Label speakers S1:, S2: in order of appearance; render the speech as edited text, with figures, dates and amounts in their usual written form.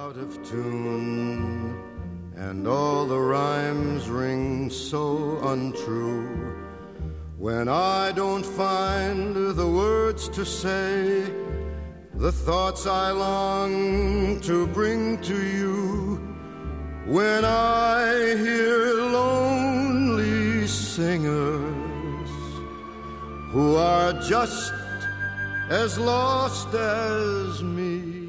S1: out of tune, and all the rhymes ring so untrue. When I don't find the words to say, the thoughts I long to bring to you, when I hear lonely singers who are just as lost as me.